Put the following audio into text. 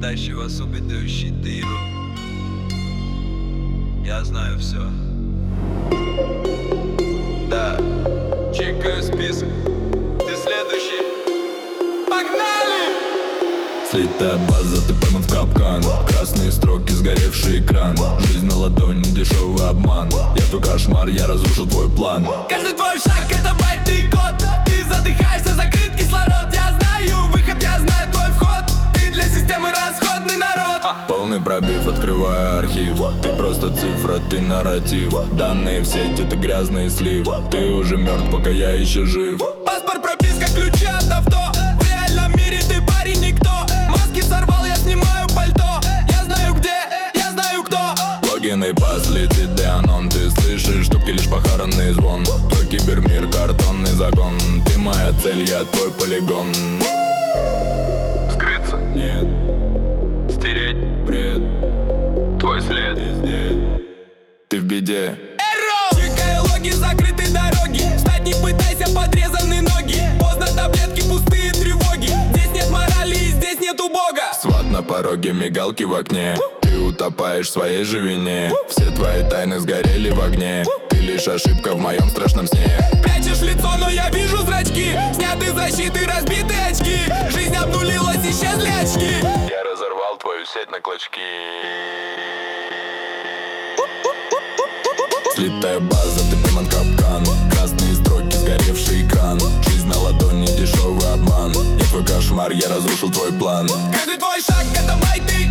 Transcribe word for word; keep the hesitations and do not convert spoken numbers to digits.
тащу вас убегающий дыру. Я знаю все. Да, чекаю список. Ты следующий. Погнали! Слитая база, ты пойман в капкан. Красные строки, сгоревший экран. Жизнь на ладони, дешевый обман. Я твой кошмар, я разрушил твой план. Каждый твой шаг это байтный код. Ты задыхаешься, закрыт кислород. Я знаю выход, я знаю твой вход. Ты для системы расходный народ. Полный пробив, открываю архив. Ты просто цифра, ты нарратив. Данные в сети, ты грязный слив. Ты уже мертв, пока я еще жив. Паспорт, прописка, ключи от авто. В реальном мире ты парень никто. Маски сорвал, я снимаю пальто. Я знаю где, я знаю кто. Логин и пас, летит Деанон. Ты слышишь штуки, лишь похоронный звон. Твой кибермир, картонный загон. Ты моя цель, я твой полигон. Скрыться? Нет, Стереть? бред, Твой след? везде. Ты в беде. Чекая логи, закрыты дороги. Встать не пытайся, подрезаны ноги. Поздно, таблетки, пустые тревоги. Здесь нет морали и здесь нету бога. Сват на пороге, мигалки в окне. Ты утопаешь в своей же вине. Все твои тайны сгорели в огне. Ты лишь ошибка в моем страшном сне. Прячешь лицо, но я вижу зрачки. Сняты защиты, разбиты очки. Жизнь обнулилась, исчезли очки. Я разорвал твою сеть на клочки. Слитая база, ты пойман капкан. Красные строки, сгоревший экран. Жизнь на ладони, дешевый обман. Я твой кошмар, я разрушил твой план. Каждый твой шаг это байты